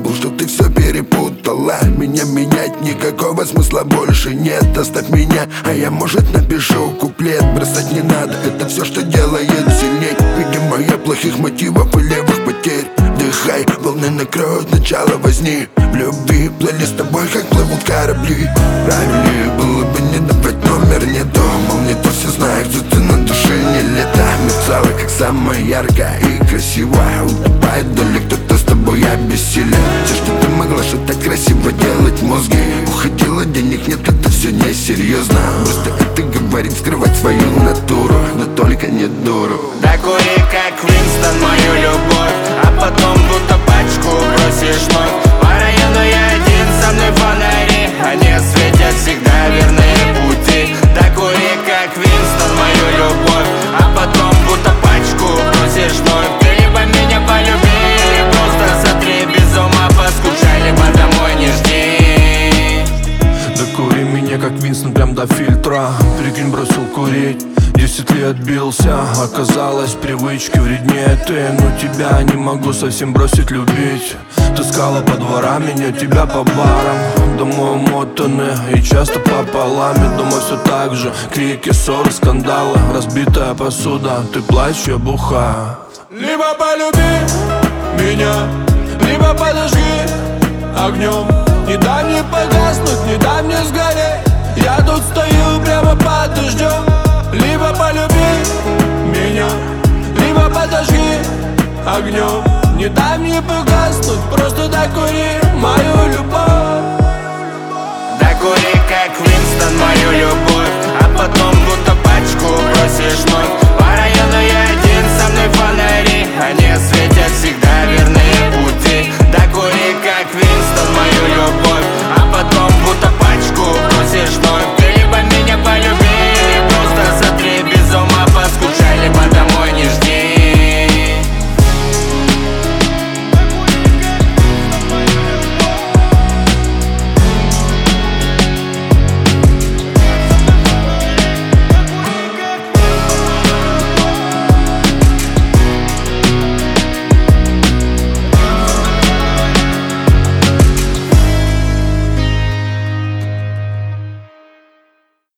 думал, что ты все перепутала. Меня менять никакого смысла больше нет. Оставь меня, а я, может, напишу куплет. Бросать не надо, это все, что делает сильней. Видимо, я плохих мотивов и левых потерь. Вдыхай, волны накроют начало возни. В любви плыли с тобой, как плывут корабли. Правильнее было бы не давать номер. Не думал, не то все знаю, что ты на душе не лета. Мерцала, как самая яркая и красивая. Утопает вдали кто-то с тобой обессилен. Все, что ты могла, что так красиво делать мозги. Уходила, денег нет, это все несерьезно. Просто это говорит скрывать свою натуру, но только не дуру. Докури, как Винстон, мою любовь, а потом будто пачку бросишь вновь. По району я один, со мной фонари, они светят всегда верные пути. Докури, как Винстон, мою любовь, а потом будто пачку бросишь вновь. Ты либо меня полюби, или просто сотри без ума, поскучай, либо домой не жди. Докури меня, как Винстон, прям до фильтра. Прикинь, бросил курить, 10 лет бился. Оказалось, привычки вреднее ты. Но тебя не могу совсем бросить любить. Таскала по дворам меня, тебя по барам. Домой умотаны и часто пополам. Дома все так же, крики, ссоры, скандалы. Разбитая посуда, ты плачешь, я бухаю. Либо полюби меня, либо подожги огнем. Не дай мне погаснуть, не дай мне сгореть. Я тут стою прямо под дождем. Либо полюби меня, либо подожги огнем. Не дай мне погаснуть, просто докури мою